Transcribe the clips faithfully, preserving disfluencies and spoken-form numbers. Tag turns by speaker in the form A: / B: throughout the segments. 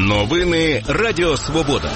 A: Новини Радіо Свобода.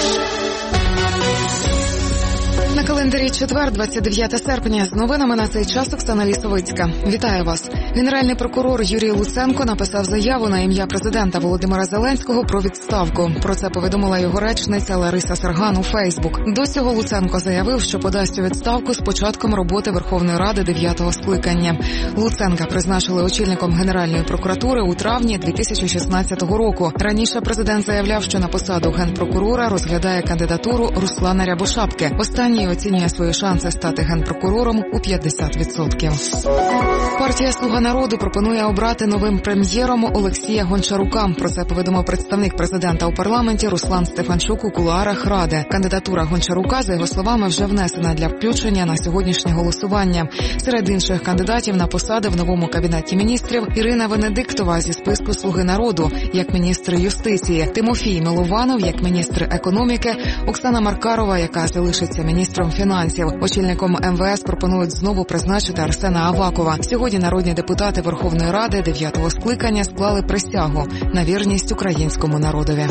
B: На календарі четвер, двадцять дев'яте серпня. З новинами на цей час Оксана Лісовицька. Вітаю вас. Генеральний прокурор Юрій Луценко написав заяву на ім'я президента Володимира Зеленського про відставку. Про це повідомила його речниця Лариса Сарган у Фейсбук. До цього Луценко заявив, що подасть у відставку з початком роботи Верховної Ради дев'ятого скликання. Луценка призначили очільником Генеральної прокуратури у травні дві тисячі шістнадцятого року. Раніше президент заявляв, що на посаду генпрокурора розглядає кандидатуру Руслана Рябошапки. Останній оцінює свої шанси стати генпрокурором у п'ятдесят відсотків. Партія «Слуга народу» пропонує обрати новим прем'єром Олексія Гончарука. Про це повідомив представник президента у парламенті Руслан Стефанчук у кулуарах Ради. Кандидатура Гончарука, за його словами, вже внесена для включення на сьогоднішнє голосування. Серед інших кандидатів на посади в новому кабінеті міністрів Ірина Венедиктова зі списку «Слуги народу» як міністр юстиції, Тимофій Милованов як міністр економіки, Оксана Маркарова, яка залишиться міністром фінансів. Очільником ем ве ес пропонують знову призначити Арсена Авакова. Сьогодні народні депутати Верховної Ради дев'ятого скликання склали присягу на вірність українському народові.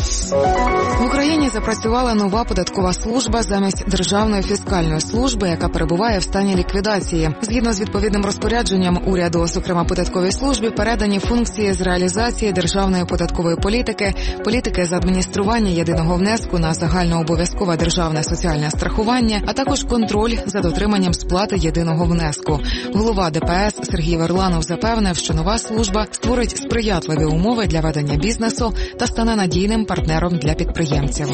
B: В Україні запрацювала нова податкова служба замість Державної фіскальної служби, яка перебуває в стані ліквідації. Згідно з відповідним розпорядженням уряду, зокрема податковій службі, передані функції з реалізації державної податкової політики, політики з адміністрування єдиного внеску на загальнообов'язкове державне соціальне страхування, а також контроль за дотриманням сплати єдиного внеску. Голова де пе ес Сергій Верланов запевнив, що нова служба створить сприятливі умови для ведення бізнесу та стане надійним партнером для підприємців.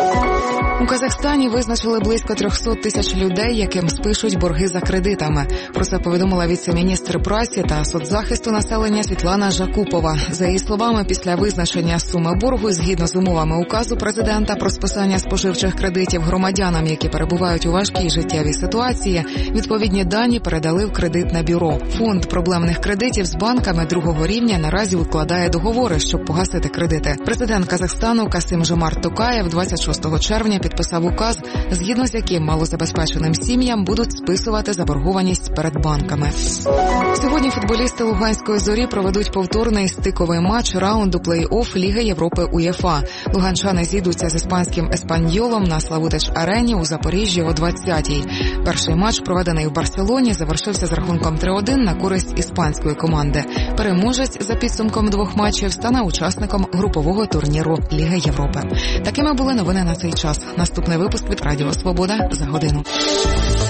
B: У Казахстані визначили близько триста тисяч людей, яким спишуть борги за кредитами. Про це повідомила віце-міністр праці та соцзахисту населення Світлана Жакупова. За її словами, після визначення суми боргу, згідно з умовами указу президента про списання споживчих кредитів громадянам, які перебувають у важкій життєвій ситуації, відповідні дані передали в кредитне бюро. Фонд проблемних кредитів з банками другого рівня наразі укладає договори, щоб погасити кредити. Президент Казахстану Касим-Жомарт Токаєв двадцять шостого червня підписав указ, згідно з яким малозабезпеченим сім'ям будуть списувати заборгованість перед банками. Сьогодні футболісти Луганської «Зорі» проведуть повторний стиковий матч раунду плей-офф Ліги Європи УЄФА. Луганчани зійдуться з іспанським «Еспаньйолом» на Славутич-арені у Запоріжжі о двадцятій. Перший матч, проведений в Барселоні, завершився з рахунком три один на користь іспанської команди. Переможець за підсумком двох матчів стане учасником групового турніру Ліги Європи. Такими були новини на цей час. Наступний випуск від Радіо Свобода за годину.